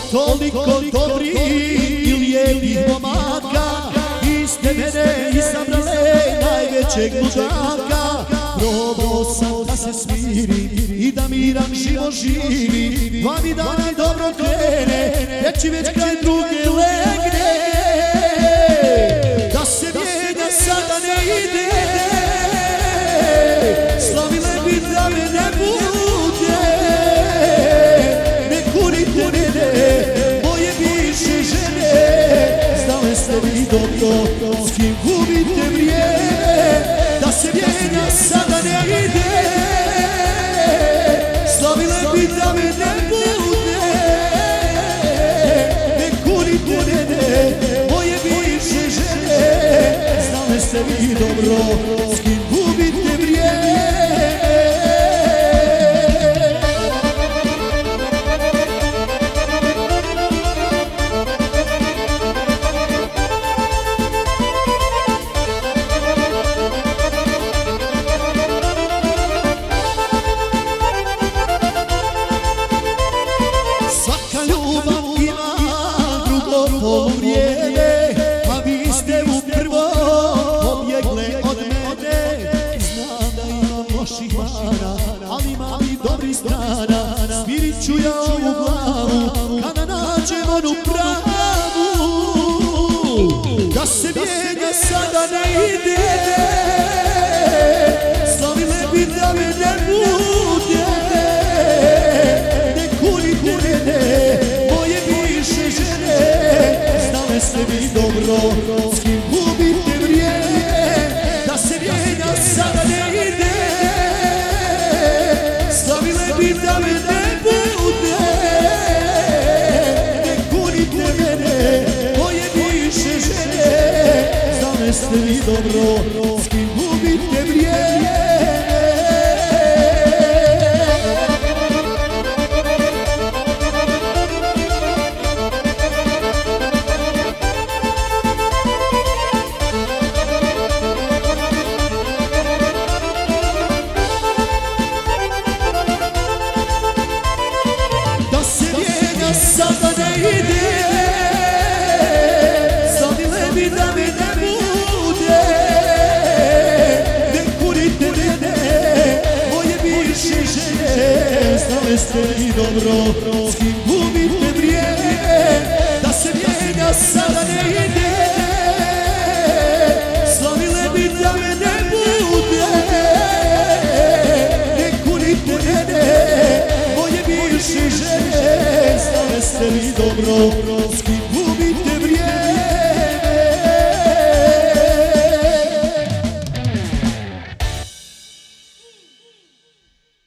toliko dobrih i lijepih momaka, vi ste mene izabrale najvećeg luđaka. Probao sam da se smirim i da miran život živi, dva mi dana dobro krene, reći već kraj druge legne. Da se mijenja sada ne ide, slavile bi da me ne bude. Ne kurite mene, moje bivše žene, znale ste vi dobro s kim gubite vrijeme. Da se mijenja sada ne ide, slavile bi da me ne bude. Ne kurite mene, moje bivše žene, znale ste vi dobro s kim gubite vrijeme. Vrijeme, a vi ste u prvo pobjegle od mene. Znam da imam loših mana, ali imam i dobrih strana. Smirit ću ja ovu glavu kada nađem onu pravu. Da se mijenja sada ne ide, slavile bi da me ne bude. Ne kurite mene, moje bivše žene, znale ste vi dobro s kim gubite vrijeme. Da se mijenja sada ne ide, slavile bi da me ne bude. Ne kurite mene, moje bivše žene, znale ste vi dobro s kim gubite vrijeme. Sada ne ide, slavile bi da me ne bude. Ne kurite mene, moje bivše žene, znale ste vi dobro s kim gubite vrijeme. Da se mijenja sada ne ide, slavile bi da me ne bude. Ne kurite mene, moje bivše žene, znale ste vi dobro s kim